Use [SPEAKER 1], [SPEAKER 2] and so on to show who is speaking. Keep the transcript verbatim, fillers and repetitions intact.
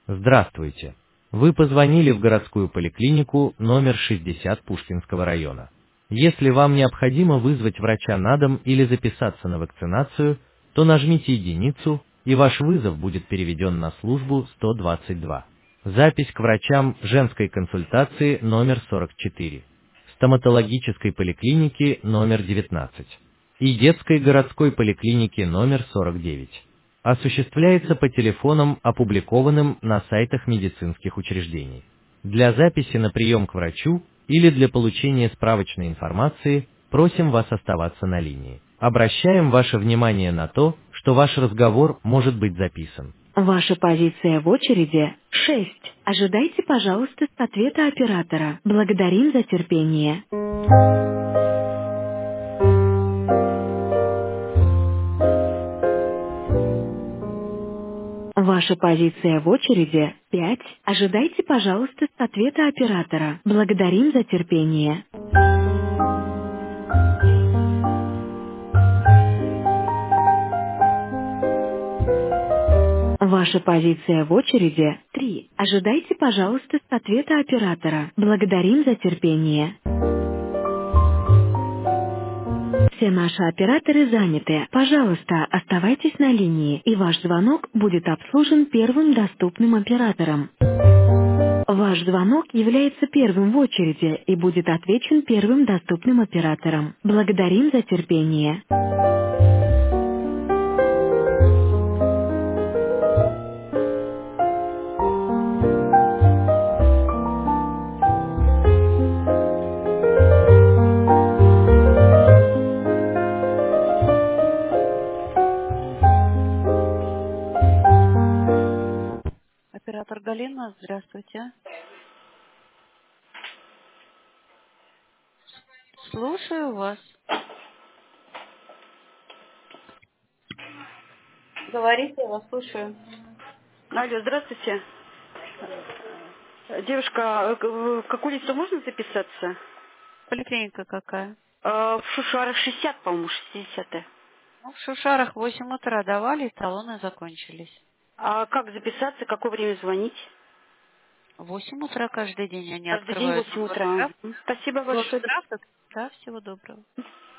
[SPEAKER 1] Здравствуйте. Вы позвонили в городскую поликлинику номер шестьдесят Пушкинского района. Если вам необходимо вызвать врача на дом или записаться на вакцинацию, то нажмите единицу, и ваш вызов будет переведен на службу сто двадцать два. Запись к врачам женской консультации номер сорок четыре, стоматологической поликлиники номер девятнадцать и детской городской поликлиники номер сорок девять. Осуществляется по телефонам, опубликованным на сайтах медицинских учреждений. Для записи на прием к врачу или для получения справочной информации просим вас оставаться на линии. Обращаем ваше внимание на то, что ваш разговор может быть записан. Ваша позиция в очереди шесть. Ожидайте, пожалуйста, ответа оператора. Благодарим за терпение. Ваша позиция в очереди пять. Ожидайте, пожалуйста, ответа оператора. Благодарим за терпение. Ваша позиция в очереди три. Ожидайте, пожалуйста, ответа оператора. Благодарим за терпение. Все наши операторы заняты. Пожалуйста, оставайтесь на линии, и ваш звонок будет обслужен первым доступным оператором. Ваш звонок является первым в очереди и будет отвечен первым доступным оператором. Благодарим за терпение. Оператор Галина, здравствуйте. Слушаю вас. Говорите, я вас слушаю.
[SPEAKER 2] Алло, здравствуйте. Девушка, э, в какую лицо можно записаться?
[SPEAKER 3] Поликлиника какая?
[SPEAKER 2] Э, В Шушарах шестьдесят, по-моему, шестидесятая.
[SPEAKER 3] Ну, в Шушарах в восемь утра давали, и талоны закончились.
[SPEAKER 2] А как записаться, какое время звонить?
[SPEAKER 3] В восемь утра каждый день они
[SPEAKER 2] Каждый день в
[SPEAKER 3] открывают
[SPEAKER 2] восемь утра.
[SPEAKER 3] круглосуточно.
[SPEAKER 2] Мгм. Спасибо большое.
[SPEAKER 3] Круглосуточно. Да, всего доброго.